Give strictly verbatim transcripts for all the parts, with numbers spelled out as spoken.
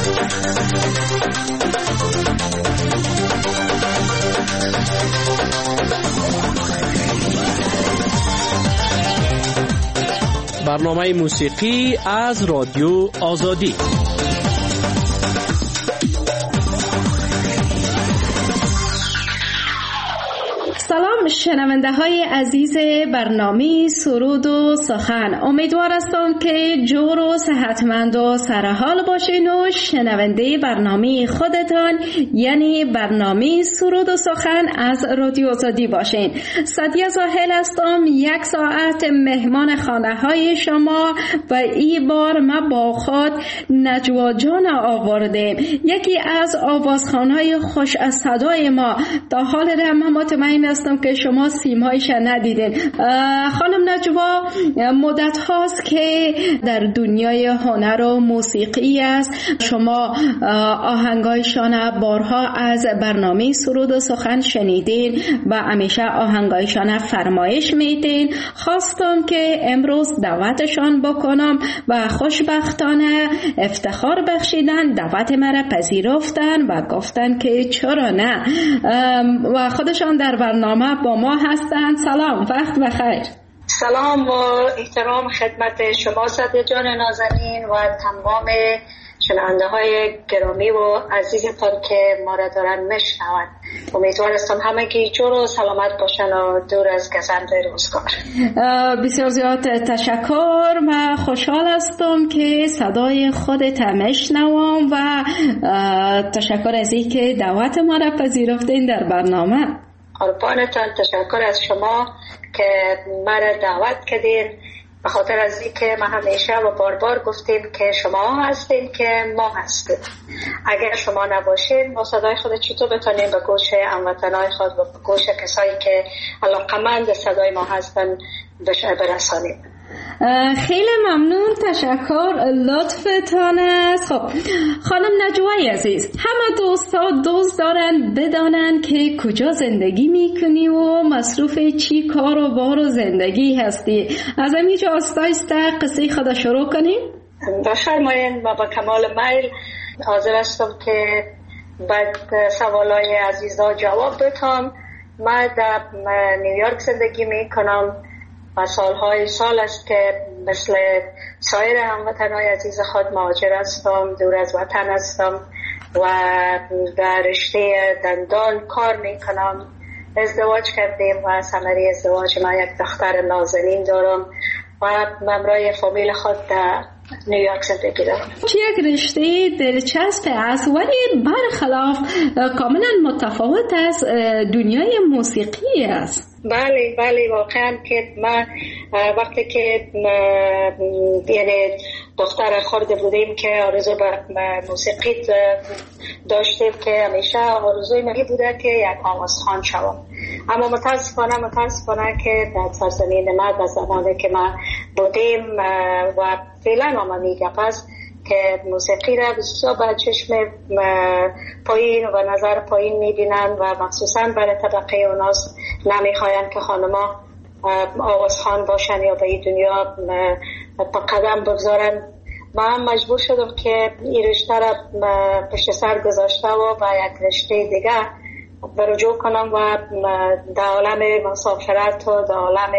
برنامه موسیقی از رادیو آزادی. سلام شنونده های عزیز برنامه سرود و سخن، امیدوار هستم که جور و صحتمند و سرحال باشین و شنونده برنامه خودتان یعنی برنامه سرود و سخن از رادیو آزادی باشین. سعدیه زاهل هستم، یک ساعت مهمان خانه های شما و این بار ما با خود نجوا جان آوردیم، یکی از آوازخوان‌های خوش از صدای ما. تا حال را من مطمئن هستم که شما سیمایش ندیدین. خانم نجوا مدت هاست که در دنیای هنر و موسیقی است. شما آهنگایشان بارها از برنامه سرود و سخن شنیدین و همیشه آهنگایشان فرمایش میدین. خواستم که امروز دعوتشان بکنم و خوشبختانه افتخار بخشیدن، دعوت مرا پذیرفتن و گفتن که چرا نه، و خودشان در برنامه با ما هستند. سلام، وقت بخیر. سلام و احترام خدمت شما سعدیه جان نازنین و تمام شنونده های گرامی و عزیزتان که ما را دارن میشنوند. امیدوار هستم همگی جور و سلامت باشن و دور از گزند روزگار. بسیار زیاد تشکر و خوشحال هستم که صدای خودت میشنوم و تشکر از این که دعوت ما را پذیرفتین در برنامه. قربانتان، تشکر از شما که مرا دعوت کردین، به خاطر از این که ما همیشه و بار بار گفتیم که شما هستین که ما هستیم. اگر شما نباشین ما صدای خود چطور بتونیم به گوش هموطنای خود و به گوش کسایی که علاقمند صدای ما هستن برسانیم. خیلی ممنون، تشکر، لطفتان است. خب خانم نجوای عزیز، همه دوستا دوست دارن بدانن که کجا زندگی میکنی و مصروف چی کار و بار و زندگی هستی. از همینجا آستا آستا قصه خدا شروع کنیم؟ بفرمایین و با کمال میل حاضر هستم که بعد سوالای عزیزا جواب بدم. من در نیویورک زندگی میکنم و سالهای سال است که مثل سایر هموطنهای عزیز خود مهاجر هستم، دور از وطن هستم و در رشته دندان کار میکنم. ازدواج کردیم و ثمره ازدواج ما یک دختر نازنین دارم و ممرای فامیل خود در نیویورک زندگی دارم. چه یک رشته دلچسب است ولی برخلاف کاملا متفاوت از دنیای موسیقی است. بله بله واقعا که من وقتی که یعنی دختر خورده بودیم که آرزو به موسیقی داشتیم که همیشه آرزوی من بوده که یک آوازخوان شوم، اما متاسفانه متاسفانه که در سرزمین ما در زمانی که ما بودیم و فعلا ما میگه پس که موسیقی را بسیار با چشم پایین و نظر پایین میبینن و مخصوصا برای طبقه اوناست نمیخواین که خانما آوازخوان باشن یا به این دنیا با قدم بگذارن. من مجبور شدم که این رشته را پشت سر گذاشته و با یک رشته دیگه برجوع کنم و در عالم مسافرت و در عالم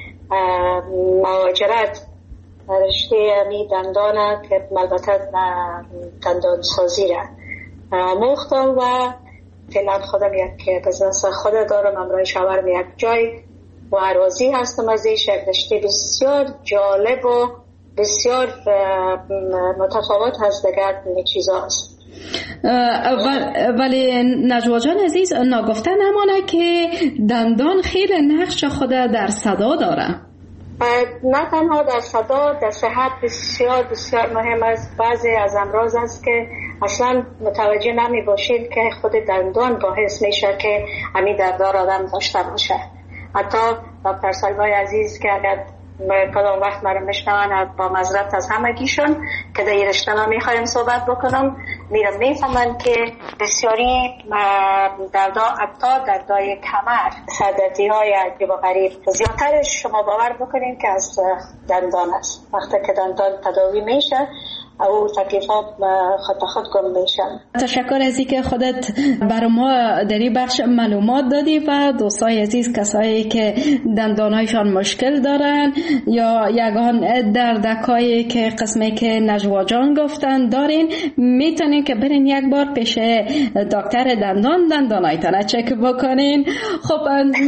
مهاجرت رشته می دندانه که البته دندان سازی را آموختم و فعلا خودم یک بزنس خود دارم، امرای شاورم یک جای و راضی هستم از این رشته بسیار جالب و بسیار متفاوت از دیگر چیزا است. ولی نجوا جان عزیز نگفته نمانه که دندان خیلی نقش خود در صدا داره. نه تنها در صدا، در صحت بسیار بسیار مهم است. بعضی از امراض است که اصلا متوجه نمی باشید که خود دندان باعث میشه که همین دردار آدم داشته باشه. حتی دکتر سلوای عزیز که اگر کدام وقت مرا میشنون با معذرت از همگیشون که در این رشته ما میخوایم صحبت بکنم، میرم میفهمن که بسیاری دردا حتی دردای کمر، سردردی های عجیب و غریب زیادترش شما باور بکنین که از دندان است. وقتی که دندان تداوی میشه او تکلیفات خود خود گم میشن. تشکر از اینکه خودت بر ما در این بخش معلومات دادی و دوستای عزیز کسایی که دندانایشان مشکل دارن یا یگان دردکایی که قسمی که نجوا جان گفتن دارین، میتونین که برین یک بار پیش دکتر دندان دندانایتان چک بکنین. خب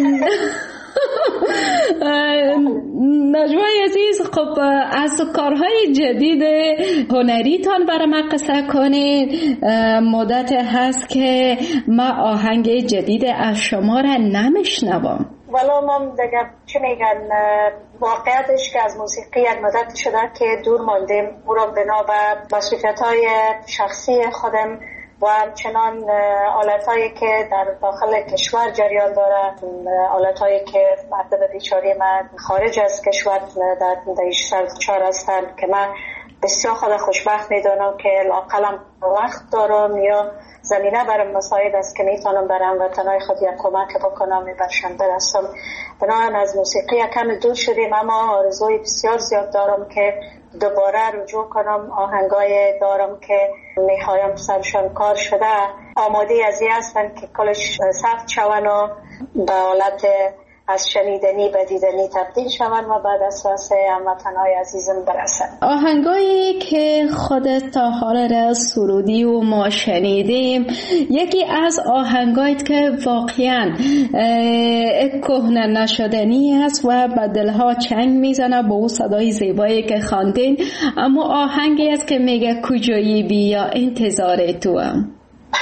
نجوای عزیز، خب از کارهای جدید هنریتان برای ما قصه کنین. مدت هست که ما آهنگ جدید از شما را نمیشنوم. والا ما دیگه چه میگن، واقعیتش که از موسیقی یک مدت شده که دور ماندیم، او را بنا به مسئولیت های شخصی خودم و همچنان آلتایی که در داخل کشور جریان داره، آلتایی که مردم بیچاره من خارج از کشور در دیش سرچار هستند که من بسیار خود خوشبخت میدونم که لاقلم وقت دارم یا زمینه برام مساعد است که میتونم برم وطنهای خود یک کمک بکنم برشان برسم. بنابراین از موسیقی کم دور شدیم، اما آرزوی بسیار زیاد دارم که دوباره رجوع کنم. آهنگای دارم که میخوایم سرشان کار شده، آماده از این هستن که کلش ثبت شون و به حالت از شنیدنی به دیدنی تبدیل شون و بعد اساس هموطنهای عزیزم برسن. آهنگایی که خودت تا حال را سرودی و ما شنیدیم، یکی از آهنگایی که واقعا کهنه نشدنی است و به دلها چنگ میزنه با او صدای زیبایی که خواندین، اما آهنگی است که میگه کجایی بیا انتظار تو هم.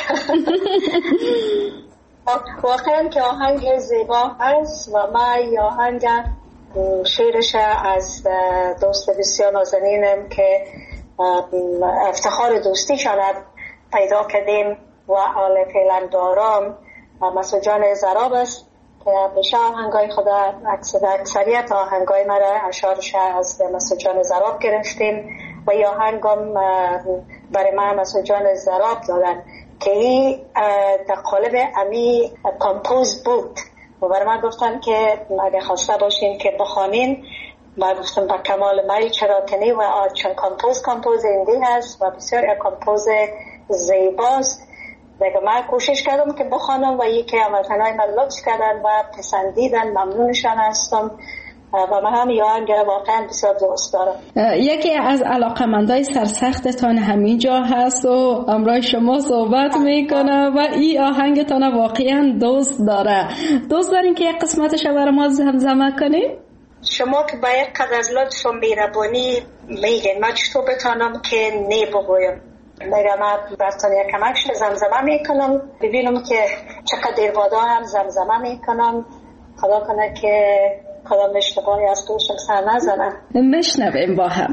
واقعا که آهنگ زیبا است و ما آهنگ شعرش از دوست بسیار نازنینم که افتخار دوستیشان پیدا کردیم و آل فعلا دارم مسعود جان زراب است که بشه آهنگای خدا اکثریت آهنگای مرا اشعارش از مسعود جان زراب گرفتیم و یا آهنگم برای من مسعود جان زراب دادن که این در قالب امی کمپوز بود و برای من گفتن که اگه خواسته باشین که بخوانین، من گفتم با کمال مایی چرا کنی و چون کمپوز کمپوز ایندی هست و بسیار یک کمپوز زیباست. دیگه من کوشش کردم که بخوانم و یکی هموطنهای من لطف کردن و پسندیدن، ممنونشان هستم و من هم آهنگ واقعا بسیار دوست دارم. یکی از علاقمندای سرسختتان همینجا هست و امروز شما صحبت میکنه و این آهنگتان واقعا دوست داره. دوست دارین که یک قسمتش برای ما زمزمه کنید؟ شما که باید قد از لطف و مهربانی میگین، من چطور بتانم که نی بگویم؟ میگم من براتون یک کمکش زمزمه میکنم، ببینم که چقدر دیر بادا هم زمزمه میکنم. خدا کنه که خدا اشتباهی از گوشم سر نزنم. مشنویم با هم.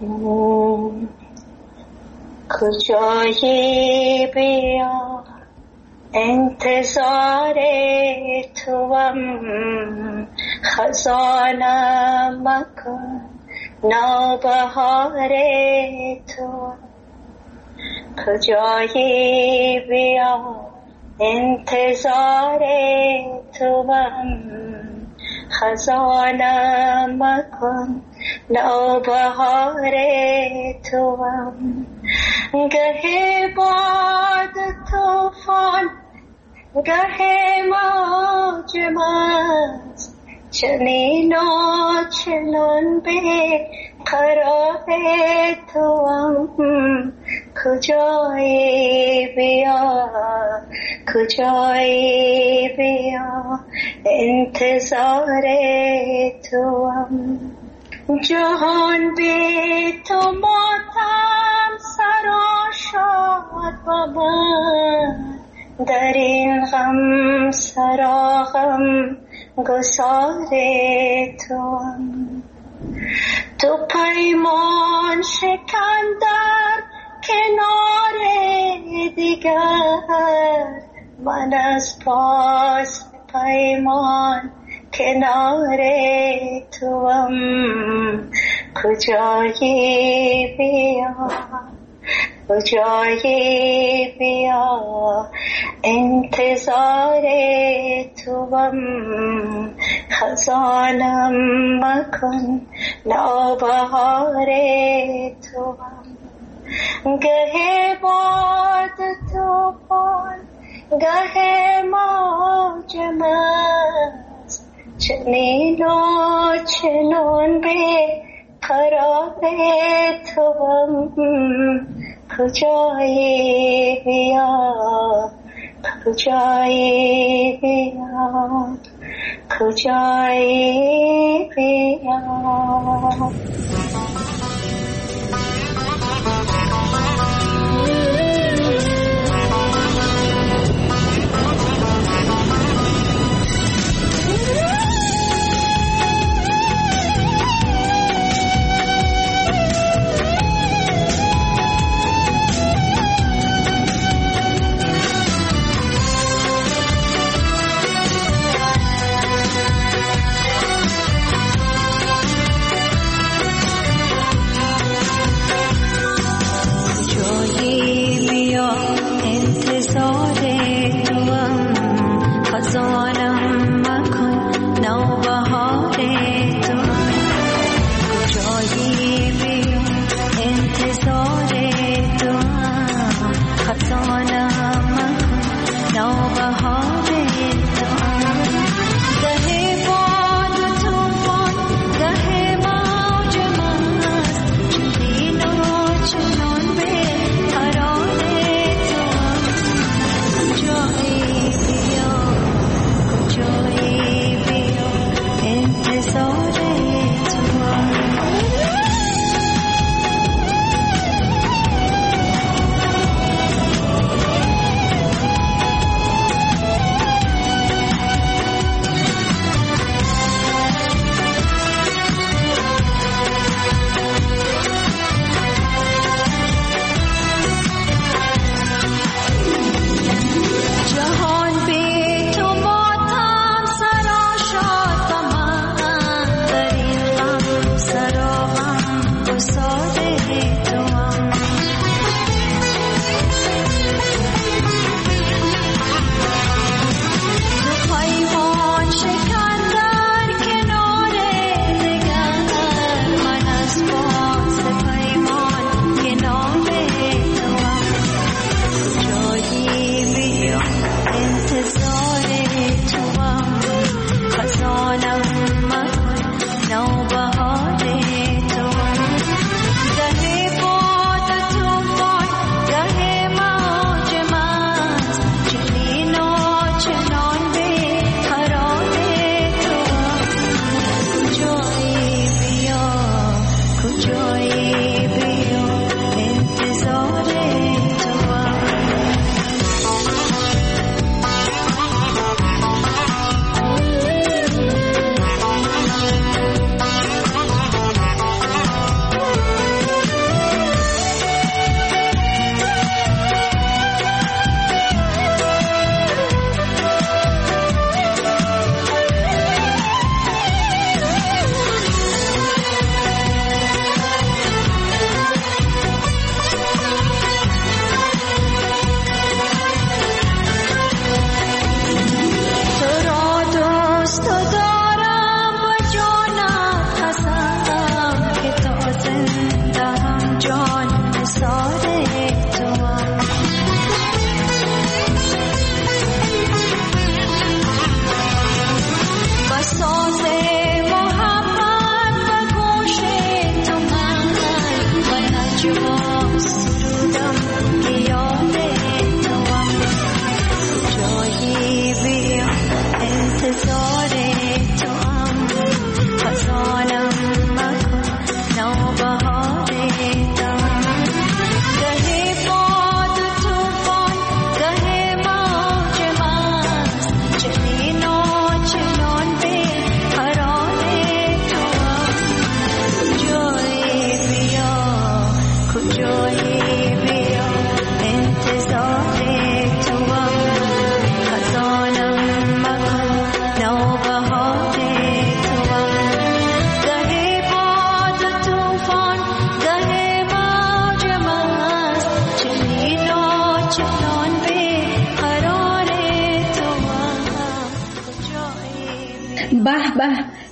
کجایی بیا انتظار توام، خزانه مکن نوبهار تو. کجایی بیا انتظار توام، خزانه مکن نوبهار توام. گه باد طوفان گه موج مست، چنین و چنان به قرار توام. کجایی بیا کجایی بیا انتظار توام. جهان بی تو ماتم سرآشاد با من، در این غم سراغم گسار توام. تو پیمان شکن در کنار دیگر، من از پاس پیمان کنار توام. کجایی بیا کجایی بیا انتظار توام. خزانم مکن نوبهار توام. گه باد توفان گه موج مست چنین و چنان به قرار توام کجایی بیا کجایی بیا کجایی بیا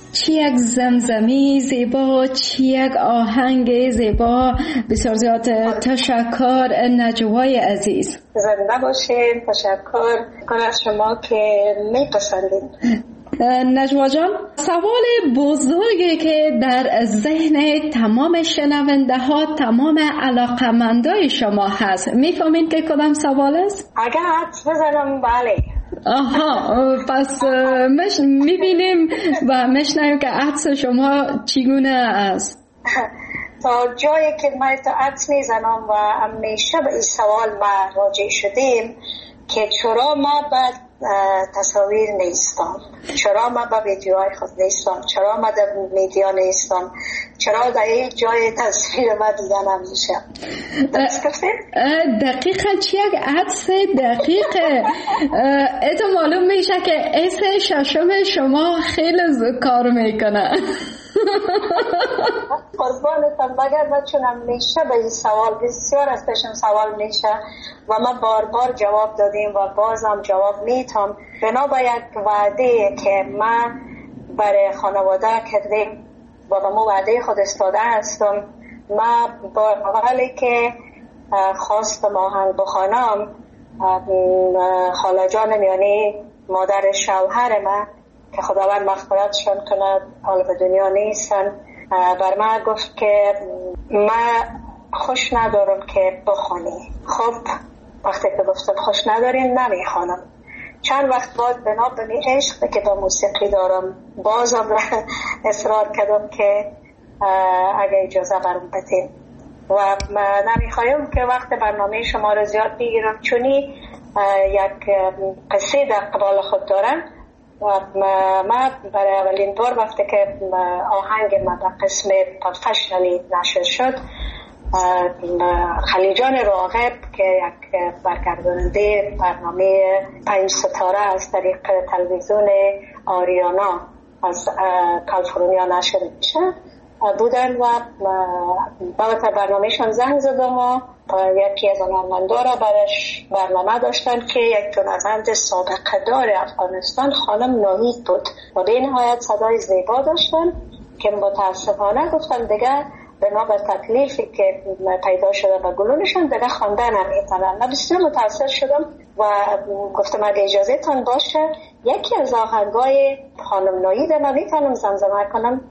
چی یک زمزمی زیبا، چی یک آهنگ زیبا. بسیار زیاد تشکر نجوای عزیز. زنده باشین. تشکر کنم از شما که میپسندین. نجوا جان، سوال بزرگی که در ذهن تمام شنونده ها، تمام علاقمندای شما هست، میفهمین که کدام سوال است؟ اگر حدس بزنم بله. آها، پس مش میبینیم و مشنویم که حدس شما چگونه است. تا جایی که من تا حدس میزنم و همیشه به این سوال ما راجع شدیم که چرا ما بعد تصاویر نیستم، چرا ما با ویدیوهای خود نیستم، چرا ما در میدیا نیستم، چرا در یک جای تصویر ما دیدن نمیشه. درست گفتید؟ دقیقا چی یک عدس دقیقه. ایتو معلوم میشه که ایس ششم شما خیلی کار میکنه. قربانتم. مگر من چون همیشه به این سوال بسیار از پیشم سوال میشه و ما بار بار جواب دادیم و بازم جواب میتم. بنا به یک وعده که من برای خانواده کردیم و به مو وعده خود استاده هستم، ما با اولی که خواستم آهنگ بخوانم، خاله جانم یعنی مادر شوهر من که خداوند مغفرتشان کند، حالا به دنیا نیستن، بر من گفت که من خوش ندارم که بخوانی. خب وقتی که گفتم خوش نداریم نمیخوانم. چند وقت بعد بنا به عشق که با موسیقی دارم بازم اصرار کردم که اگه اجازه برام بدین و نمیخوایم که وقت برنامه شما رو زیاد بگیرم، چونی یک قصه در قبال خود دارم و ما برای اولین بار وقتی که آهنگ ما به قسم پروفشنالی نشر شد، خلیجان راغب که یک برگرداننده برنامه پنج ستاره از طریق تلویزیون آریانا از کالیفرنیا نشر میشه بودن و بابت برنامهشان زنگ زدم و یکی از هنرمندا را برش برنامه داشتن که یک هنرمند سابقه دار افغانستان خانم ناهید بود و به نهایت صدای زیبا داشتن که متاسفانه گفتن دیگه بنا به تکلیفی که پیدا شده و گلونشان دیگه خواندن نمیتونن. من بسیار متاسف شدم و گفتم اگه اجازه تان باشه یکی از آهنگای خانم ناهید من میتونم زمزمه کنم.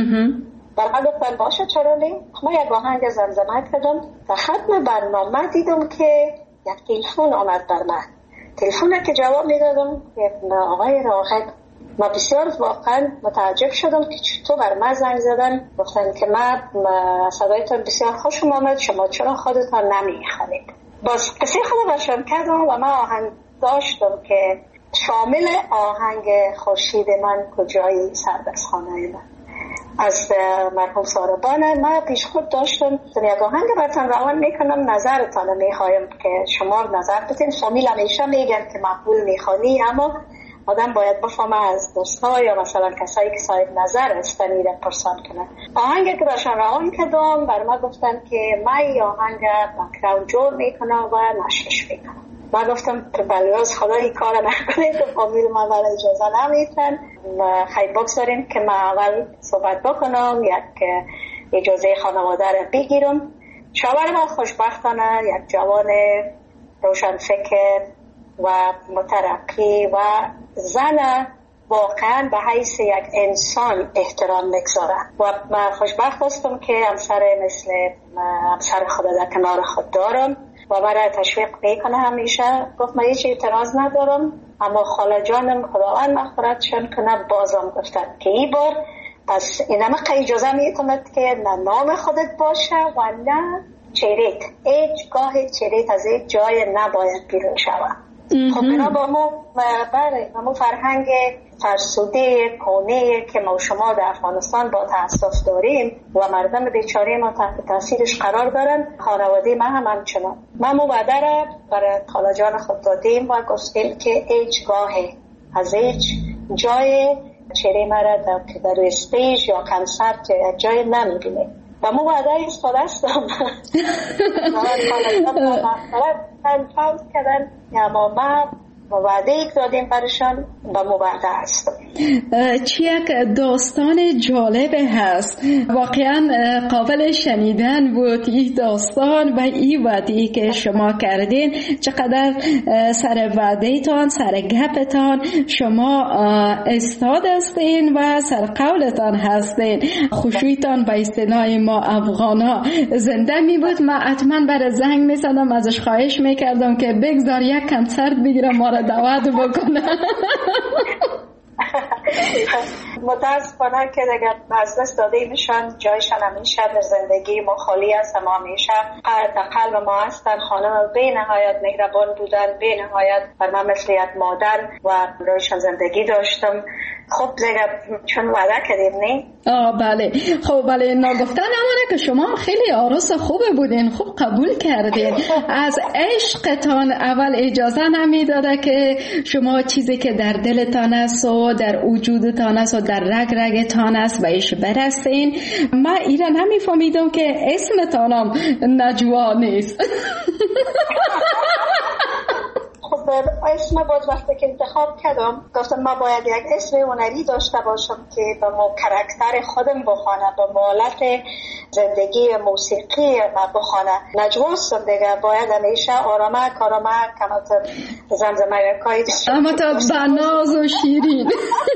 برای گفتن باشه چرا نه. ما یک آهنگ زمزمه کردم و ختم برنامه دیدم که یک تلفن آمد بر من. تلفن که جواب میدادم آقای راغب. ما بسیار واقعا متعجب شدم که چطور بر من زنگ زدن. گفتن که من صدایتان بسیار خوشم آمد، شما چرا خودتان نمیخوانید. باز قصه خود برشان کردم و من آهنگ داشتم که شامل آهنگ خورشید من کجایی سردستخانه من از مرحوم ساربان. من پیش خود داشتم یک آهنگ براتون روان میکنم، نظرتان میخوایم که شما نظر بدین. فامیل همیشه میگن که مقبول میخوانی، اما آدم باید بفهمه از دوستها یا مثلا کسایی که صاحب نظر هستن میرن پرسان کنن. آهنگی که براشون روان کردم بر من گفتن که من این آهنگ بکراند جور میکنم و نشرش میکنم. من گفتم بله از خدا این کار نکنید که فامیل من ولی اجازه نمیتن. خیلی بگذاریم که من اول صحبت بکنم، یک اجازه خانواده رو بگیرم. شوهر من خوشبختانه یک جوان روشن فکر و مترقی و زن واقعا به حیث یک انسان احترام میگذاره و من خوشبخت هستم که همسر مثل همسر خود در کنار خود دارم و مرا تشویق میکنه همیشه. گفت من هیچ اعتراض ندارم، اما خاله جانم خداوند مغفرتشان کنه بازم گفتن که این بار پس اینما اجازه میتوند که نه نام خودت باشه و نه چریت، هیچ گاه چریت از یک جای نباید بیرون شود. خب اینا با ما بله ما فرهنگ فرسوده کونه که ما شما در افغانستان با تاسف داریم و مردم بیچاره ما تحت تاثیرش قرار دارن. خانواده ما هم همچنان. ما مبادر را برای خاله جان خود دادیم و گفتیم که هیچ گاه از هیچ جای چهره مرا در در استیج یا کنسرت یا جای نمیبینیم و مبادر ایستاده هستم. خاله جان مغفرت کردن، اما من وعده ای دادیم برشان به مبارزه هستم. چی یک داستان جالب هست، واقعا قابل شنیدن بود این داستان و این وعده که شما کردین. چقدر سر وعده تان، سر گپتان شما استاد هستین و سر قولتان هستین. خوشویتان به اصطلاح ما افغانا زنده می بود. من حتما برای زنگ می زدم، ازش خواهش می کردم که بگذار یک کنسرت بگیرم ما را دعوت بکنه. متاسفانه که دیگر از دست داده ایمشان جایشان همیشه در زندگی ما خالی است، اما همیشه در قلب ما هستن. خانم به نهایت مهربان بودن، به نهایت بر من مثل یک مادر و برایشان زندگی داشتم. خب دیگر چون وعده کردیم نه؟ آه بله. خب بله، نگفتن امانه که شما خیلی عروس خوبه بودین، خوب قبول کردین. از عشقتان اول اجازه نمیداده که شما چیزی که در دلتان است و در وجودتان است و در رگ رگتان است بهش برسین. من ایران نمیفهمیدم که اسمتانم نجوا نیست. خب اسم باز وقتی که انتخاب کردم گفتم ما باید یک اسم هنری داشته باشم که به ما کرکتر خودم بخوانه، به مالت زندگی موسیقی ما بخوانه. نجواستم دیگه، باید همیشه آرامه کارامه کمتر زمزمه کایی اما تا بناز و شیرین.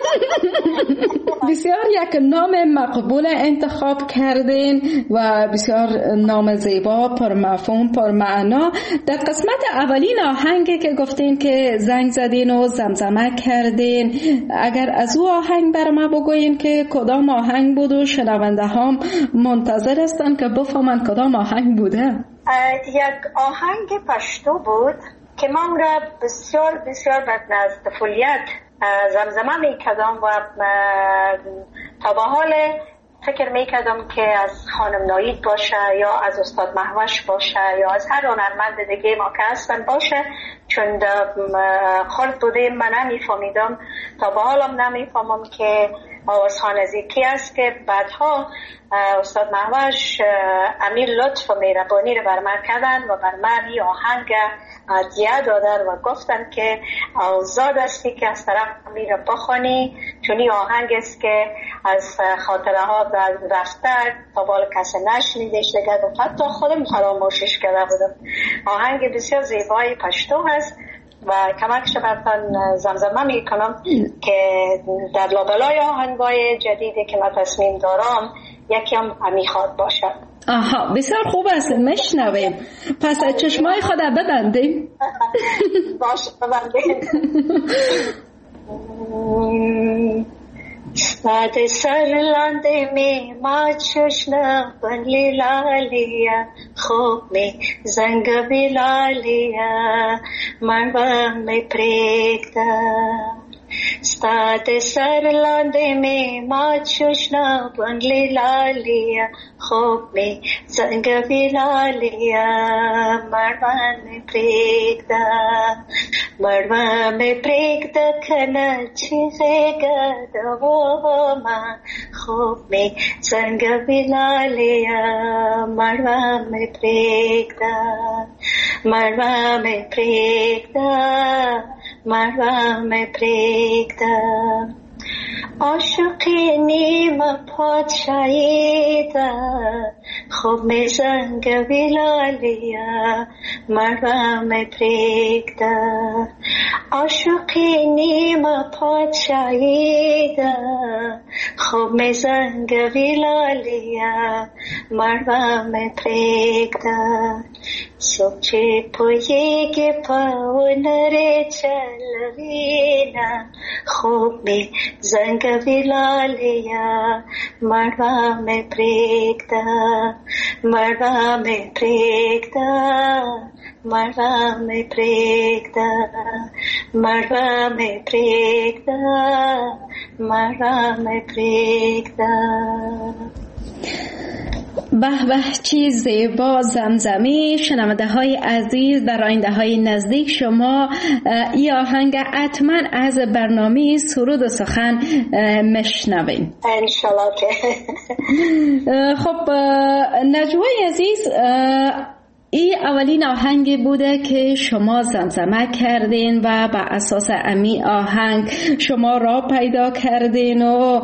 بسیار یک نام مقبول انتخاب کردین و بسیار نام زیبا، پر مفهوم، پر معنا. در قسمت اولین آهنگی که گفتین که زنگ زدین و زمزمه کردین، اگر از او آهنگ بر ما بگوین که کدام آهنگ بود و شنونده هم منتظر هستن که بفهمن کدام آهنگ بوده. یک آهنگ پشتو بود که ما اون را بسیار بسیار بدن از طفولیت زمزمه می کردم و تا به حال فکر می کردم که از خانم نایید باشه یا از استاد مهوش باشه یا از هر هنرمند دیگه ما که هستن باشه، چون خلط بودیم من نمی فهمیدم. تا به حالم نمی فهمم که آوازخوان زیکی است که بعدها استاد مهوش امیر لطف و مهربانی رو بر من کردن و بر من این آهنگ عدیه دادن و گفتن که آزاد استی که از طرف امیر رو بخونی، چون این آهنگ است که از خاطره ها رفته تا بالا کسی نشنیدش دیگر و حتی خودم فراموشش کرده بودم. آهنگ بسیار زیبای پشتو هست و کمکش برتان زمزمه می کنم که در لابلای آهنگای جدیدی که من تصمیم دارم یکی هم میخواد باشد. آها بسیار خوب است، مشنویم. پس چشمای خود ببندیم. باش ببندیم. ساده سر لانده می ما چشنا بنلی لالیا خوب می زنگ بلالیا من با می پریکتا. ساده سر لانده می ما چشنا بنلی لالیا خوب می زنگ بلالیا مروا می پریکتا مروا می پریکتا کنا چیزیگا دوما خوب می زنگ بلالیا مروا می پریکتا مروا می پریکتا مروا می پریکتا. عاشقی نیم پادشاهیده خوب می زنگ بلالیا مروا می پریکتا. عاشقی نیم پادشاهیده خوب می زنگ بلالیا مروا می پریکتا. سوچه پویگی پاونر چلوینا خوب می زنگ بلالیا مروا می پریکتا مروا می پریکتا مروا می پریکتا مروا می پریکتا مروا می پریکتا. به به چی زیبا زمزمی. شنونده های عزیز، در آینده های نزدیک شما این آهنگ حتما از برنامه سرود و سخن مشنوین انشالله. خب نجوای عزیز، این اولین آهنگی بوده که شما زمزمه کردین و بر اساس امی آهنگ شما را پیدا کردین و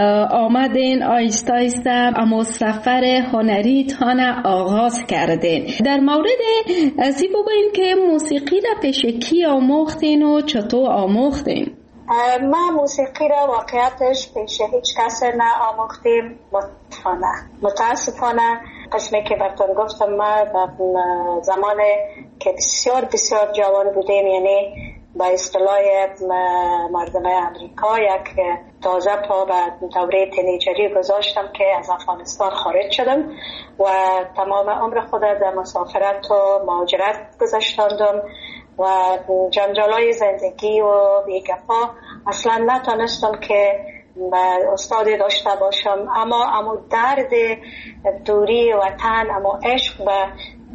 آمدین آیسته آیسته اما سفر هنری تان آغاز کردین. در مورد ازی بگوین که موسیقی را پیش کی آموختین و چطور آموختین؟ ما موسیقی را واقعیتش پیش هیچ کس نه آموختیم. متاسفانه متاسفانه قسمی که براتون گفتم ما زمان که بسیار بسیار جوان بودیم، یعنی با اصطلاح مردم امریکا یک تازه پا به دوره تینیجری گذاشتم که از افغانستان خارج شدم و تمام عمر خود در مسافرت و مهاجرت گذاشتندم و جنجالای زندگی و بیگفا اصلا نتونستم که استادی داشته باشم. اما اما درد دوری وطن، اما عشق به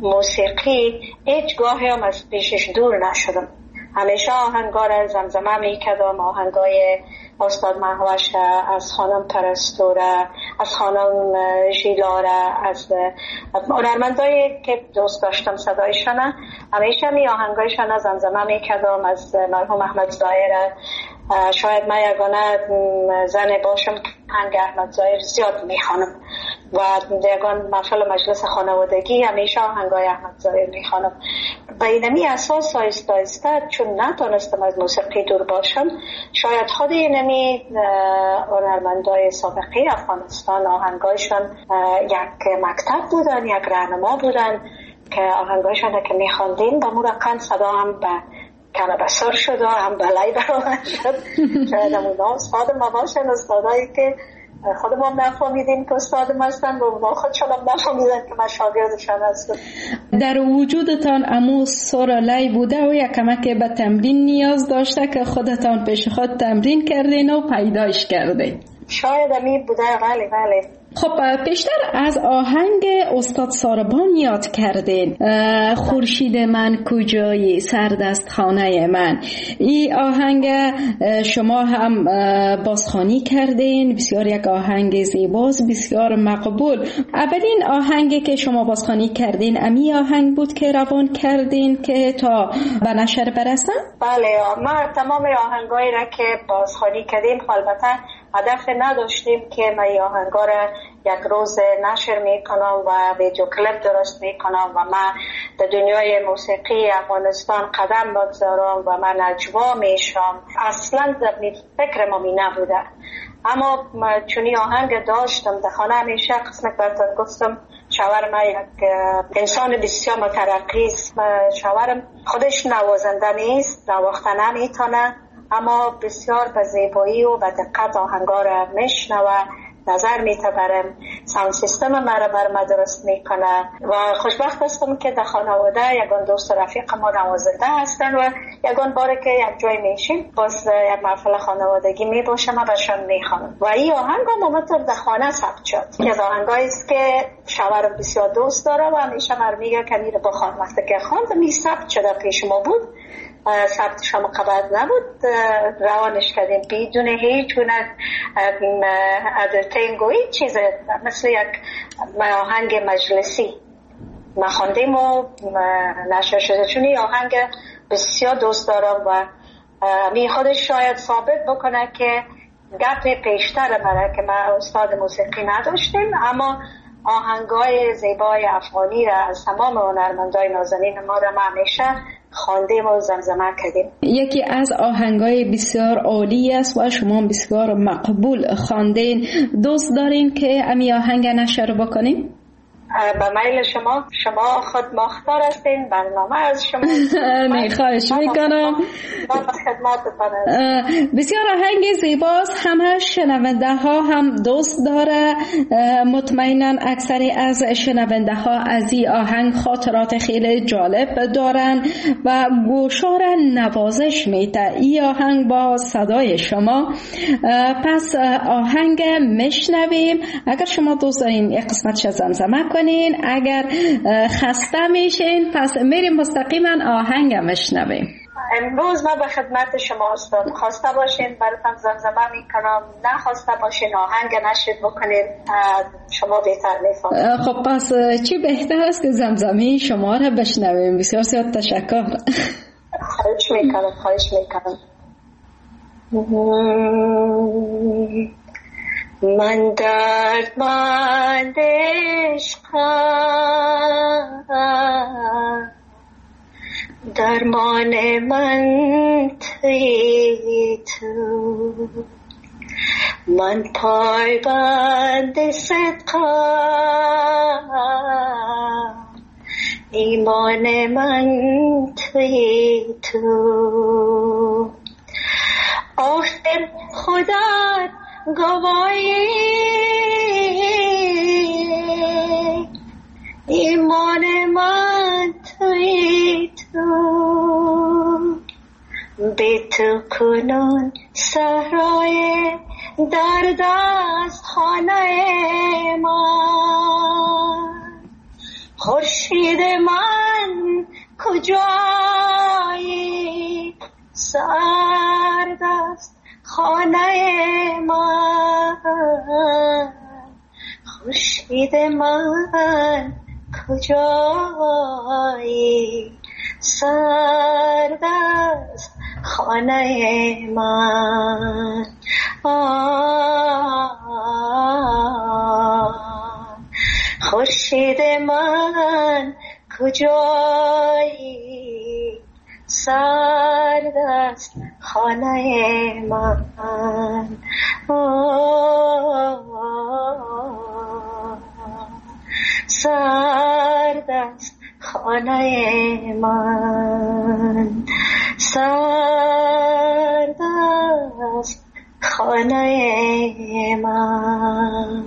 موسیقی هیچ گاهی هم از پیشش دور نشدم. همیشه آهنگا را زمزمه می کردم، آهنگای استاد مهوش، از خانم پرستوره، از خانم ژیلاره، از هنرمندایی که دوست داشتم صدایشان، همیشه می آهنگایشان زمزمه می کردم. از مرحوم احمد ظاهر، شاید من یگانه زن باشم که هنگ احمد ظاهر زیاد می خوانم و یگان محفل مجلس خانوادگی همیشه آهنگای احمد ظاهر می خوانم. به اینمی اساس آیسته آیسته چون نتونستم از موسیقی دور باشم، شاید خود اینمی هنرمندای سابقه افغانستان آهنگایشان یک مکتب بودن، یک راهنما بودن که آهنگایشان که می خواندیم با مرقن صدا هم به کمه بسر شد و هم بلای برامن شد. شاید همون استاد ما باشن، استادایی که خودم هم نفهمیدیم که استادم هستن و ما خودشان هم نفهمیدن که من شاگردشان هستم. در وجودتان امو سر لای بوده و یک کمک به تمرین نیاز داشته که خودتان پیش خود تمرین کردین و پیدایش کردین؟ شاید امی بوده. بله بله. خب پیشتر از آهنگ استاد ساربان یاد کردین، خورشید من کجایی سردست خانه من. این آهنگ شما هم بازخوانی کردین، بسیار یک آهنگ زیباست، بسیار مقبول. اولین آهنگی که شما بازخوانی کردین امی آهنگ بود که روان کردین که تا به نشر برسن؟ بله، ما تمام آهنگایی را که بازخوانی کردیم البته هدف نداشتیم که من این آهنگا را یک روز نشر میکنم و ویدیو کلیپ درست میکنم و من در دنیای موسیقی افغانستان قدم بگذارم و من نجوا میشم. اصلا در فکر ما می نبوده. اما چون این آهنگ داشتم در خانه، همیشه قسمت براتون گفتم شوهرم یک انسان بسیار مترقی است. شوهرم خودش نوازنده نیست، نواخته نمیتونه، اما بسیار به زیبایی و به دقت آهنگا را میشنوه، نظر میتبرم، ساوند سیستم مرا بر ما درست میکنه و خوشبخت هستم که در خانواده یگان دوست رفیق ما نوازنده هستن و یگان باره که یک جای میشیم باز یک محفل خانوادگی میباشم و برشان میخوانم و این آهنگ هم اومد در خانه ثبت شد. که از آهنگایی است که شوهرم بسیار دوست داره و همیشه مرا میگه که میره بخوان. وقتی که خواندم می ثبت شده پیش ما بود، ثبت شما قبل نبود، روانش کردیم بدون هیچ گونه ادرتینگوی چیز، مثل یک آهنگ مجلسی ما خواندیم و نشر شده. چون این آهنگ بسیار دوست دارم و می خودش شاید ثابت بکنه که گپ پیشتر برای که ما استاد موسیقی نداشتیم، اما آهنگای زیبای افغانی را از تمام هنرمندای نازنین ما را ما همیشه خواندیم و زمزمه کردیم. یکی از آهنگای بسیار عالی است و شما بسیار مقبول خواندین. دوست دارین که امی آهنگ نشر بکنیم؟ به میل شما، شما خود مختار هستین، برنامه از شما. نه خواهش میکنم. بسیار آهنگ زیباست، همه شنونده ها هم دوست داره. مطمئنا اکثری از شنونده ها از این آهنگ خاطرات خیلی جالب دارن و گوشا را نوازش میده این آهنگ با صدای شما. پس آهنگ میشنویم. اگر شما دوست دارین یک قسمتش زمزمه کنین، اگر خسته میشین پس میریم مستقیما آهنگ میشنویم. امروز ما به خدمت شما استاد، خواسته باشین براتون زمزمه میکنم، نه خواسته باشین آهنگ نشید بکنید، شما بهتر میفهمید. خب پس چی بهتر است که زمزمه شما را بشنویم. بسیار زیاد تشکر. خواهش میکنم خواهش میکنم. من دردمند عشقم، درمان من تویی تو، من پایبند صدقم، ایمان من تویی تو. آخر خدا گواهی ایمان من تویی تو، بی تو کنون صحرای درد از خانه من، خورشید من کجایی سرد است خانه من، خورشید من کجایی سرد است خانه من. خورشید من کجایی سرد است خانه من. سرد است خانه من، سرد است خانه من.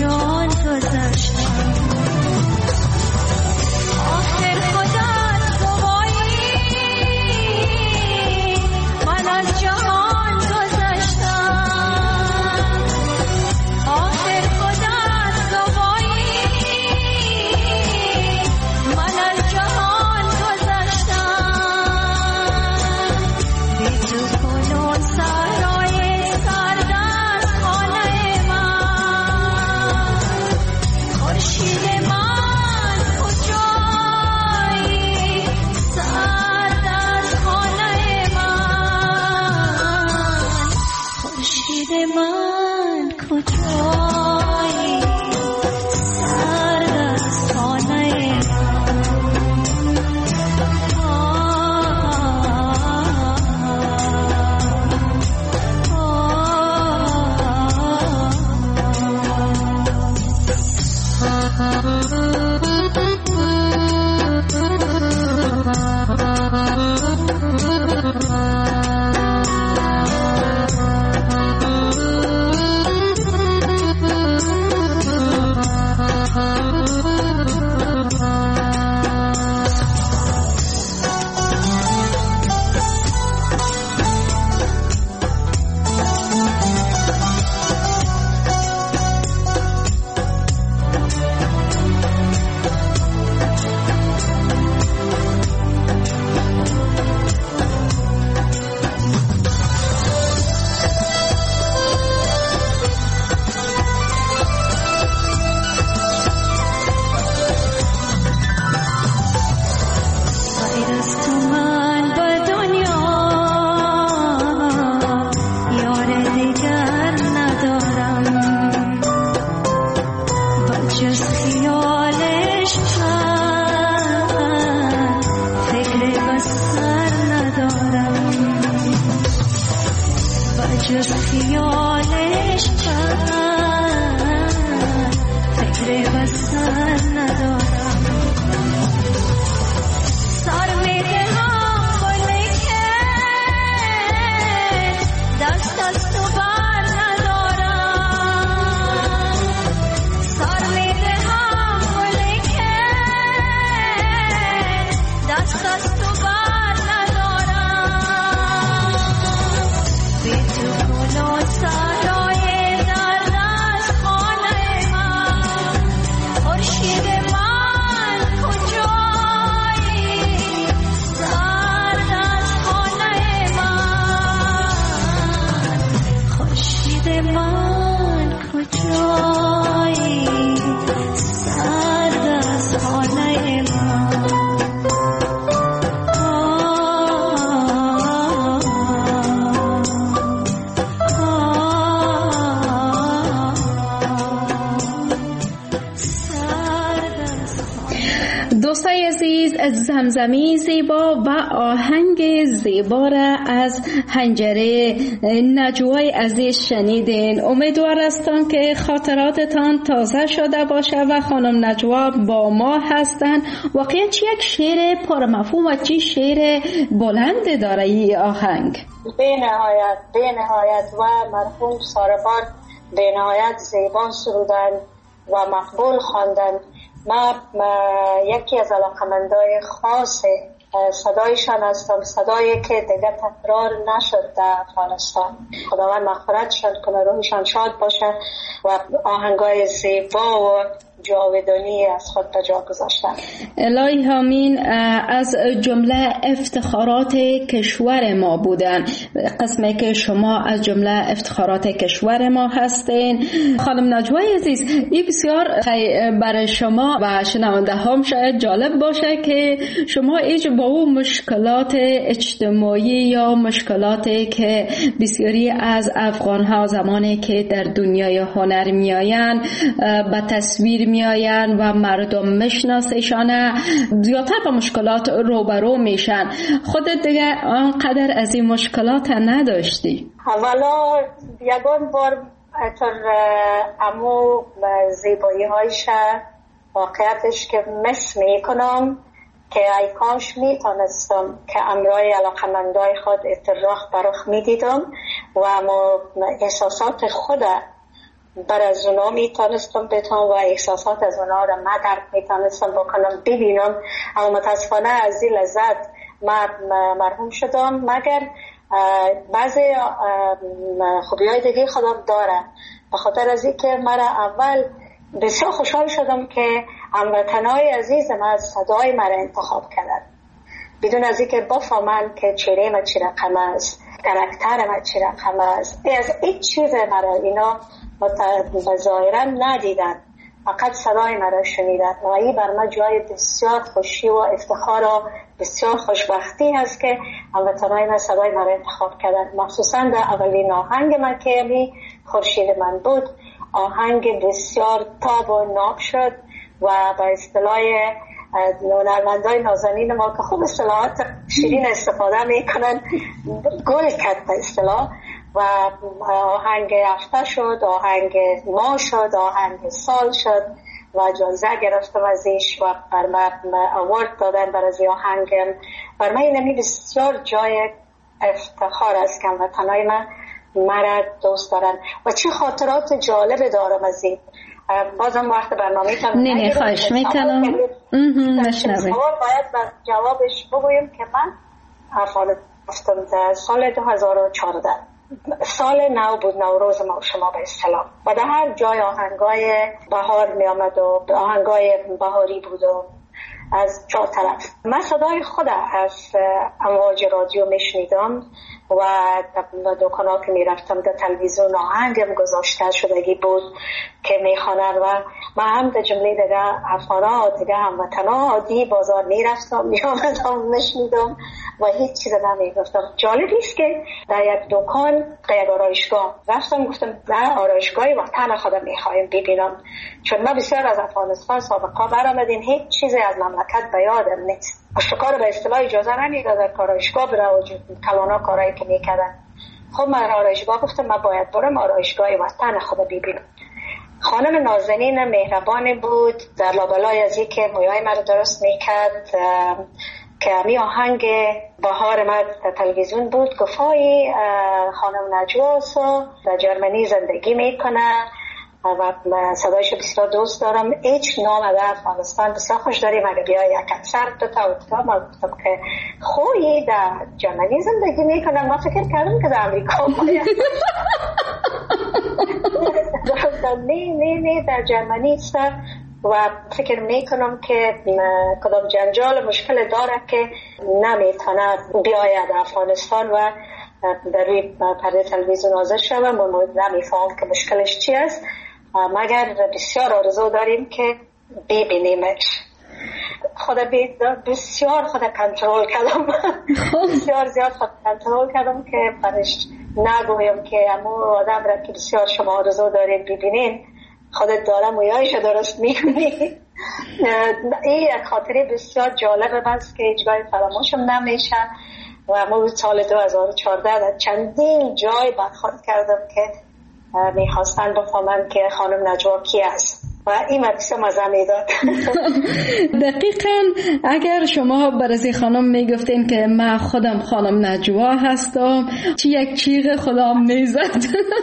جان گذاشتم آخر خودت گوایی من از جهان گذاشتم آخر خودت گوایی من از جهان گذاشتم بی تو کنون سرای سرد از خانه من خورشید من کجایی سرد از خانه من خورشید من کجایی سرد از خانه دوستای عزیز، زمزمه زیبا و آهنگ زیبا را از حنجره نجوای عزیز شنیدین. امیدوار هستم که خاطراتتان تازه شده باشه و خانم نجوا با ما هستن. واقعا چی یک شعر پرمفهوم و چی شعر بلند داره این آهنگ. به نهایت به نهایت و مرحوم ساربان به نهایت زیبا سرودن و مقبول خواندن. من یکی از علاقمندای خاص صدایشان هستم، صدایی که دیگه تکرار نشد در افغانستان. خداوند مغفرتشان کنه، روحشان شاد باشه و آهنگای زیبا و جاودانی از خود به جا گذاشتن. الهی آمین. از جمله افتخارات کشور ما بودن، قسمی که شما از جمله افتخارات کشور ما هستین. خانم نجوای عزیز، این بسیار برای شما و شنونده هم شاید جالب باشه که شما ایج با اون مشکلات اجتماعی یا مشکلاتی که بسیاری از افغان ها زمانی که در دنیای هنر میآیند به تصویر میآیند و مردم میشناسیشان، زیادتر با مشکلات روبرو میشن. خودت دیگه آنقدر از این مشکلات نداشتی؟ اولا یگان بار تر امو زیبایی هایش واقعیتش که مس میکنم که ای کاش میتونستم که امرای علاقمندای خود اتراق براخ میدیدم و اما احساسات خود بر از اونا میتونستم بتونم و احساسات از اونا را من درک میتونستم بکنم ببینم، اما متاسفانه از این لذت من مرحوم شدم. مگر بعضی خوبی های دیگه خودم داره، به خاطر از این که من اول بسیار خوشحال شدم که هموطنای عزیزم از صدای مرا انتخاب کردن بدون از اینکه بفهمن که چهره من چی رقم است، کاراکتر من چی رقم است. از هیچ چیز مرا اینا ظاهرا ندیدن، فقط صدای مرا شنیدن و این بر من جای بسیار خوشی و افتخار و بسیار خوشبختی هست که هموطنای من صدای مرا انتخاب کردن. مخصوصا در اولین آهنگ من که امی خورشید من بود، آهنگ بسیار تاب و ناب شد و به اصطلاح هنرمندای نازنین ما که خوب اصطلاحات شیرین استفاده میکنن گل کرد به اصطلاح و آهنگ هفته شد، آهنگ ماه شد، آهنگ سال شد و جایزه گرفتم ازش و بر من اوارد دادن بر از آهنگ. بر من اینمی بسیار جای افتخار است که هموطنای من مرا دوست دارن و چه خاطرات جالب دارم از این. بازم وقت برنامه کنم نه نه خواهش میکنم مشنویم. باید بر جوابش بگویم که من افغانستان در سال دو هزار و چهارده سال نو بود، نوروز ما و شما به اصطلاح، و در هر جای آهنگای بهار می آمد و آهنگای بهاری بود و از چهار طرف. من صدای خود از امواج رادیو میشنیدم و در دکانا که میرفتم در تلویزیون آهنگم گذاشته شدگی بود که میخوانن و من هم در جمله دیگه افغانا دیگه هموطنا عادی بازار میرفتم میامدم میشنیدم و هیچ چیز نمیگفتم. جالب است که در یک دکان در یک آرایشگاه رفتم گفتم در آرایشگاهی وطن خودم میخوایم ببینم، چون من بسیار از افغانستان سابقا برآمدیم، هیچ چیزی از مملکت به یادم نیست. اشتکار به اصطلاح اجازه نمیداد در آرایشگاه بره و کلانا کارایی که میکردن. خب من آرایشگاه گفتم من باید برم آرایشگاه وطن خودم ببینم. خانم نازنین مهربانی بود، در لابلای از این که مویای من درست میکرد که همی آهنگ بهار من در تلویزیون بود، گفایی خانم نجواس در جرمنی زندگی میکنه و صدایش بسیار دوست دارم، هیچ نام در افغانستان بسیار خوش داریم، اگه بیایی یک اکثر دو تا و تا ما گفتم که خویی در جرمنی زندگی میکنم. ما فکر کردم که در امریکا باید نه نه نه در جرمنی است و فکر میکنم که کدام جنجال مشکل داره که نمیتونه بیاید افغانستان و در روی پرده تلویزیون حاضر شوم و نمیفهم که مشکلش چی است، مگر بسیار آرزو داریم که ببینیمش. خدا بسیار خدا کنترل کردم بسیار زیاد خدا کنترل کردم که برش نگویم که اما آدم را که بسیار شما آرزو دارید ببینین خودت دارم مویایش درست میکنی. این یک خاطره بسیار جالب است که هیچگاه فراموشم نمیشه و ما سال دو هزار و چهارده در چندین جای برخورد کردم که میخواستن بفهمن که خانم نجوا کی است و این مدرسه مزه میداد. دقیقاً اگر شما برای خانم میگفتین که من خودم خانم نجوا هستم چی یک چیغ خودم میزد.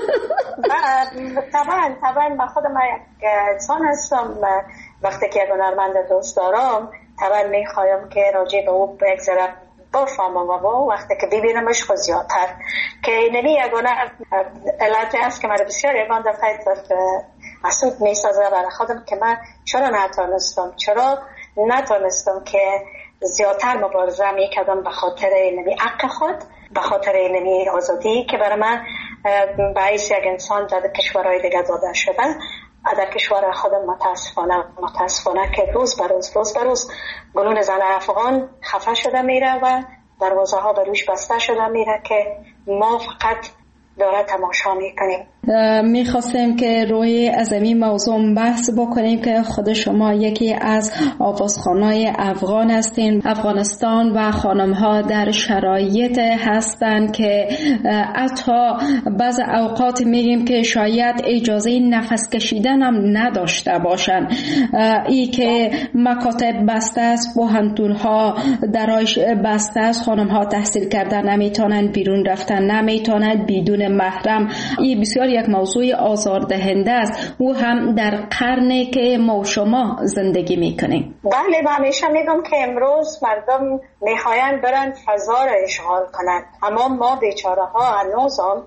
طبعا طبعا من خودم یک انسان هستم، وقتی که یک هنرمند دوست دارم طبعا میخوایم که راجع به او بگذرم بفهمم و با وقتی که ببینمش خود زیادتر که نمی یگانه علت است که من بسیار یگان دفعه مسئول می سازه برای خودم که من چرا نتونستم چرا نتونستم که زیادتر مبارزه می کردم به خاطر نمی حق خود، به خاطر نمی آزادی که برای من باعث یک انسان در کشورهای دیگه داده شدن. در کشور خودم متاسفانه متاسفانه که روز بروز روز بروز گلون زن افغان خفه شده میره و دروازه ها بروش بسته شده میره که ما فقط داره تماشا میکنیم. میخواستیم که روی از این موضوع بحث بکنیم که خود شما یکی از آوازخوانای افغان هستین. افغانستان و خانم ها در شرایط هستند که حتی بعض اوقات میگیم که شاید اجازه نفس کشیدن هم نداشته باشن. ای که مکاتب بسته است، بوهنتون ها درایش بسته است، خانم ها تحصیل کردن نمیتونن، بیرون رفتن نمیتونن بدون محرم. ای بسیار یک موضوع آزاردهنده است، او هم در قرنی که ما و شما زندگی میکنیم. بله، من همیشه میگم که امروز مردم میخواین برن فضا را اشغال کنند، اما ما بیچاره ها هنوز هم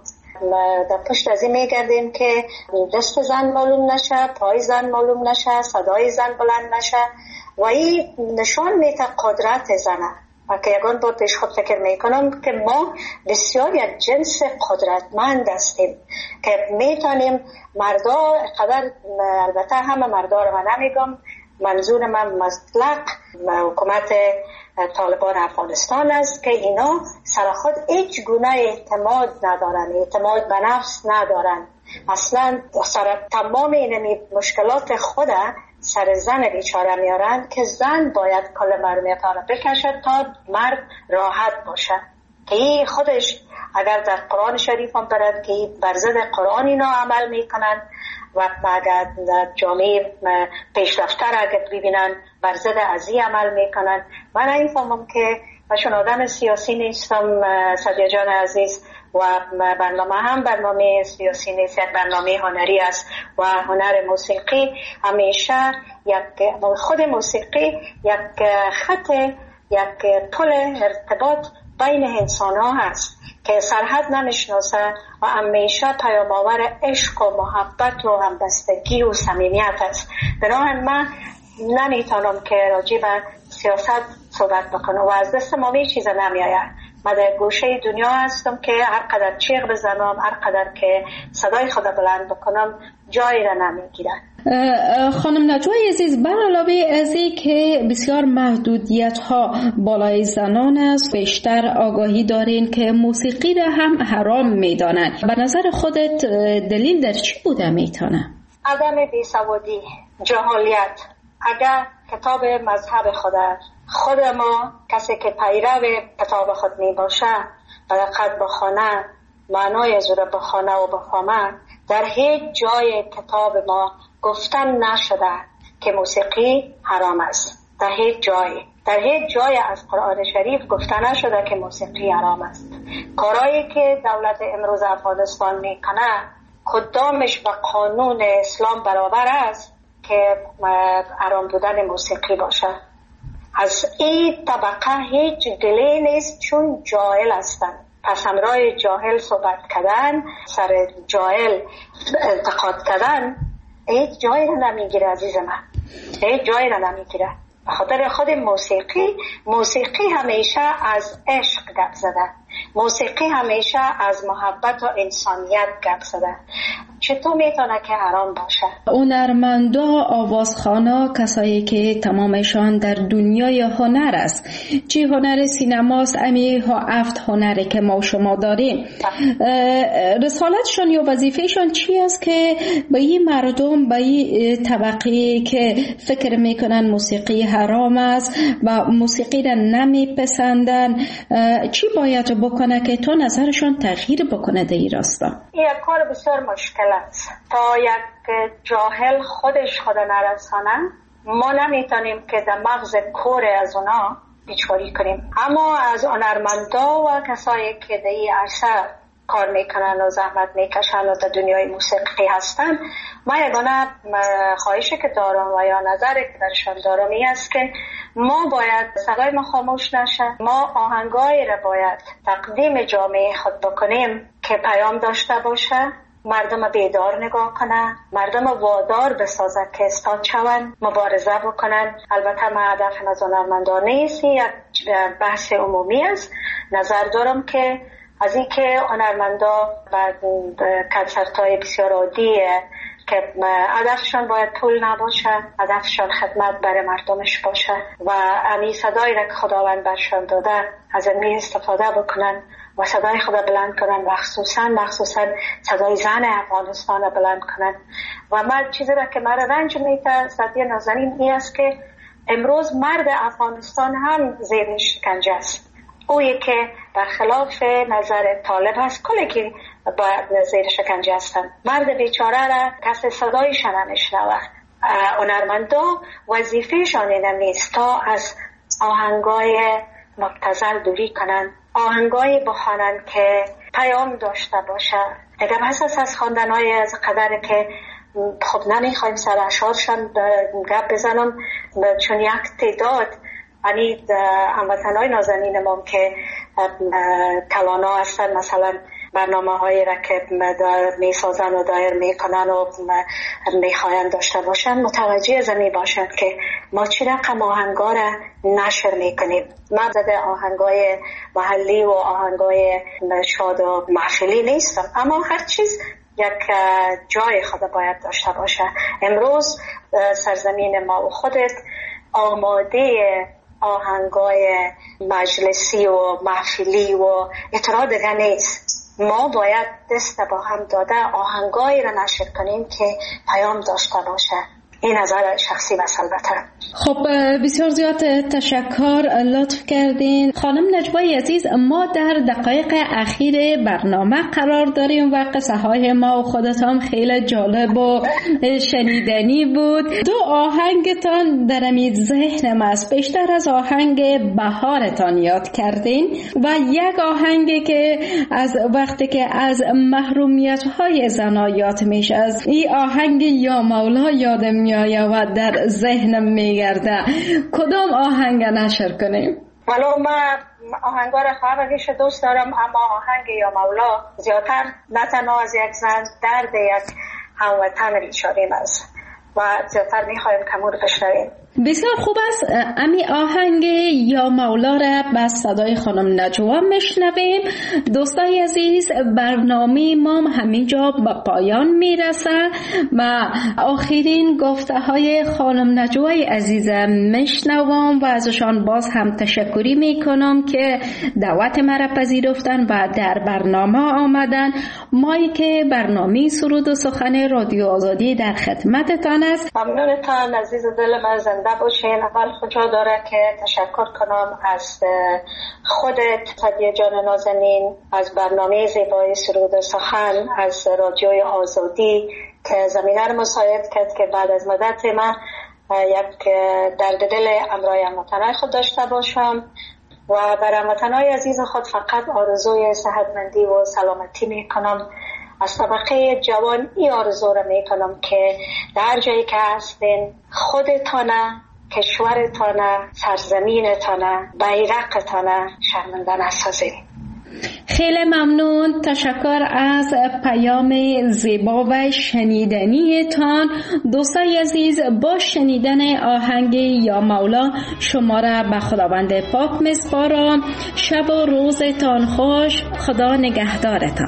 در پشت از این میگردیم که دست زن معلوم نشه، پای زن معلوم نشه، صدای زن بلند نشه و این نشان میده قدرت زنه. و که یکان بار پیش خود فکر میکنم که ما بسیار یک جنس قدرتمند هستیم که میتونیم مردا قدر، البته همه مردا رو من نمیگم، منظور من مطلق حکومت طالبان افغانستان است که اینا سر خود هیچ گونه اعتماد ندارن، اعتماد به نفس ندارن، اصلا سر تمام این مشکلات خود سر زن بیچاره میارن که زن باید کل مرمیت را بکشد تا مرد راحت باشه، که این خودش اگر در قرآن شریف هم برد که بر ضد قرآن اینا عمل میکنن و اگر در جامعه پیشرفته را اگر ببینن بر ضد از این عمل میکنن. من این فهمم که من آدم سیاسی نیستم سعدیه جان عزیز و برنامه هم برنامه سیاسی نیست، یک برنامه هنری است و هنر موسیقی همیشه یک خود موسیقی یک خط، یک پل ارتباط بین انسان ها هست که سرحد نمیشناسه و همیشه پیام آور عشق و محبت و همبستگی و صمیمیت است. بنابراین من نمیتونم که راجع به سیاست صحبت بکنم و از دست ما هیچ چیز نمیآید. من در گوشه دنیا هستم که هر قدر چیغ بزنم، هر قدر که صدای خود بلند بکنم جایی را نمیگیرن. خانم نجوای عزیز، بر علاوه از این که بسیار محدودیت ها بالای زنان است، بیشتر آگاهی دارین که موسیقی را هم حرام میدانند. به نظر خودت دلیل در چی بوده میتونه؟ عدم بیسوادی، جهالیت. اگر کتاب مذهب خود خود ما کسی که پیرو کتاب خود می باشه فقط بخونه معنای از را بخونه و بفهمه، در هیچ جای کتاب ما گفتن نشده که موسیقی حرام است. در هیچ جای در هیچ جای از قرآن شریف گفته نشده که موسیقی حرام است. کارهایی که دولت امروز افغانستان میکنه کدامش با قانون اسلام برابر است که حرام بودن موسیقی باشه؟ از این طبقه هیچ دلی نیست، چون جاهل هستن. پس همراه جاهل صحبت کردن، سر جاهل انتقاد کردن هیچ جایی را نمیگیره عزیز من، هیچ جایی را نمیگیره. بخاطر خود موسیقی موسیقی همیشه از عشق گپ زده، موسیقی همیشه از محبت و انسانیت گپ زده. چطور میتونه که حرام باشه؟ هنرمندا، آوازخوانا، کسایی که تمامشان در دنیای هنر است، چه هنر سینماست، امی ها افت هنری که ما شما داریم، رسالتشان یا وظیفهشان چی است که به این مردم، به این طبقه که فکر میکنن موسیقی حرام است و موسیقی را نمیپسندن، چی باید بکنه که تو نظرشان تغییر بکنه در این راستا؟ این کار بسیار مشکل است. تا یک جاهل خودش خود نرسانه ما نمیتونیم که در مغز کور از اونا بیچاری کنیم. اما از هنرمندا و کسایی که در این عرصه کار میکنن و زحمت میکشن و در دنیای موسیقی هستن، ما یگانه خواهشی که دارم و یا نظری که درشان دارم این است که ما باید صدای ما خاموش نشه. ما آهنگایی را باید تقدیم جامعه خود بکنیم که پیام داشته باشه، مردم بیدار نگاه کنن، مردم وادار بسازه که استاد شون، مبارزه بکنن. البته ما هدف از هنرمندان نیست، یک بحث عمومی است. نظر دارم که از این که هنرمندا و کنسرت‌های بسیار عادیه که هدفشان باید پول نباشه، هدفشان خدمت برای مردمش باشه و امی صدایی را که خداوند برشان داده از این استفاده بکنن و صدای خدا بلند کنن و خصوصا مخصوصا صدای زن افغانستان را بلند کنن. و من چیزی را که مرا رنج میده سعدیه نازنین این است که امروز مرد افغانستان هم زیر شکنجه است. اویی که برخلاف نظر طالب هست کلی که باید زیر شکنجه هستن. مرد بیچاره را کسی صدایش نمیشنوه. هنرمندا وظیفه‌شان این نیست تا از آهنگای مبتذل دوری کنن، آهنگای بخوانن که پیام داشته باشه، اگر پس از خواندن‌های از قدر که خب نمیخوایم سر اشعارشان گپ بزنم، چون یک تعداد یعنی هموطنهای نازنین ما که کلانا هستن، مثلا برنامه هایی را که می سازن و دایر می کنن و می خواهند داشته باشن متوجه زمین باشند که ما چی رقم آهنگا را نشر می کنیم. من زده آهنگای محلی و آهنگای شاد و محفلی نیستم، اما هر چیز یک جای خود باید داشته باشه. امروز سرزمین ما و خودت آماده آهنگای مجلسی و محفلی و اطلاع دیگه نیست. ما باید دست با هم داده آهنگایی را نشر کنیم که پیام داشته باشه. این نظر شخصی بس البته. خب بسیار زیاد تشکر، لطف کردین. خانم نجوای عزیز، ما در دقایق اخیر برنامه قرار داریم و قصه های ما و خودتان خیلی جالب و شنیدنی بود. دو آهنگتان در امید ذهنم است، بیشتر از آهنگ بهارتان یاد کردین و یک آهنگی که از وقتی که از محرومیت های زنا یاد میشه، از این آهنگ یا مولا یادم میاد و در ذهنم میگرده. کدام آهنگ نشر کنیم؟ ولو من آهنگار خواهرش دوست دارم، اما آهنگ یا مولا زیادتر نه تنها از یک زن درد یک هموطن بیچاره است و زیادتر میخوایم کمور بشنویم. بسیار خوب است. امی آهنگ یا مولا را با صدای خانم نجوا میشنویم. دوستای عزیز، برنامه ما همینجا به پایان میرسه و آخرین گفته های خانم نجوای عزیزم میشنوم و ازشان باز هم تشکری میکنم که دعوت مرا پذیرفتن و در برنامه آمدن. مایی که برنامه سرود و سخن رادیو آزادی در خدمتتان است. ممنونتان عزیز دل من، زنده باشین. اول کجا داره که تشکر کنم از خودت سعدیه جان نازنین، از برنامه زیبای سرود و سخن، از رادیوی آزادی که زمینه رو مساعد کرد که بعد از مدت من یک درد دل امرای هموطنای خود داشته باشم و برای هموطنای عزیز خود فقط آرزوی صحتمندی و سلامتی می کنم. از طبقه جوان این آرزو را می کنم که در جایی که هستین خودتانه، کشورتانه، سرزمینتانه، بیرقتانه شرمنده نسازین. خیلی ممنون، تشکر از پیام زیبا و شنیدنیتان. دوستای عزیز، با شنیدن آهنگ یا مولا شما را به خداوند پاک میسپارم. شب و روزتان خوش، خدا نگهدارتان.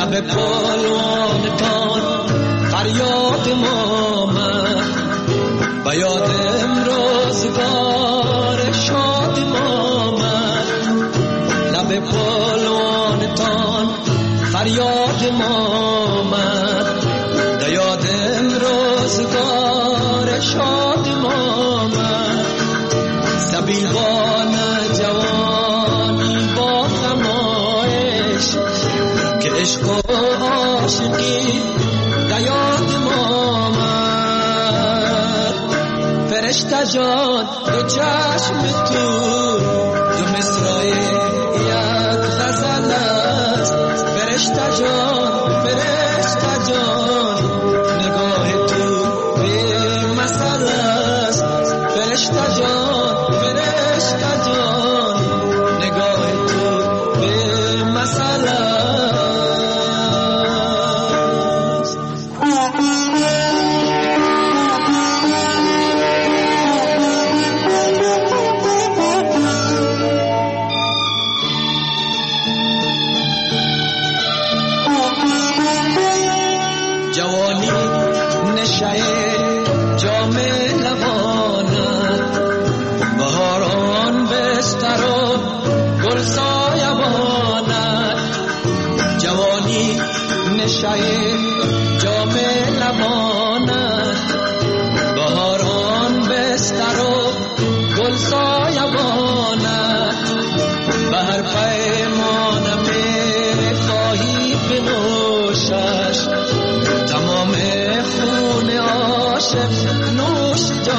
لب پالوانتان فریاد ما من و یاد امروزگار شاد ما من لب پالوانتان فریاد ما من و یاد امروزگار شاد ما من سبیلوان جوانی با خمایش که عشق و عاشقی دیاد ما من فرشته جان دو چشم تو دو مصرع یک غزل است فرشته جان فرشته جان نگاه تو به مثل است فرشته جان فرشته جان نگاه تو به مثل است جوانی نشه جام لبانت بهاران بستر و گل سایبانت جوانی نشه جام لبانت بهاران بستر و گل سایبانت به هر پیمانم خواهی بنوشش تمام خون عاشق نوش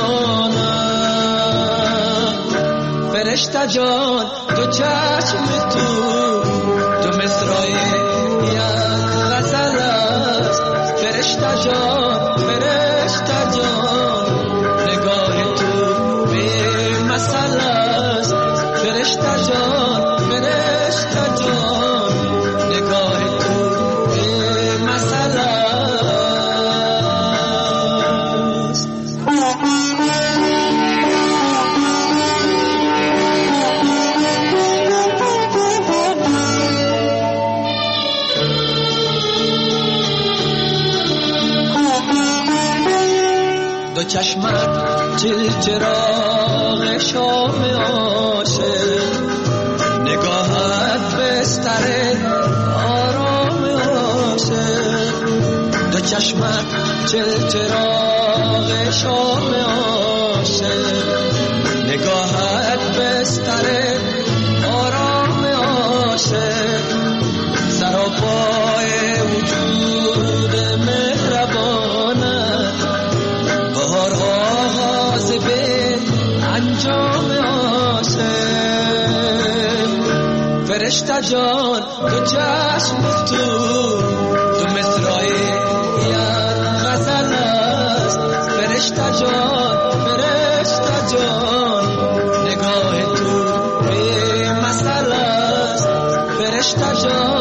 جانم فرشته جان دو چشم تو دو مصرع یک غزل است فرشته جان فرشته جان نگاه تو به مثل است فرشته جان فرشته جان نگاه تو به مثل است دو چشمت چل چراغ شام عاشق نگاهت بستر آرام عاشق دو چشمت چل چراغ شام عاشق نگاهت بستر آرام عاشق سراپای وجود مهربانت بهار آغاز به انجام عاشق فرشته جان دو چشم تو دو مصرع یک غزل است فرشته جان فرشته جان نگاه تو به مثل است فرشته جان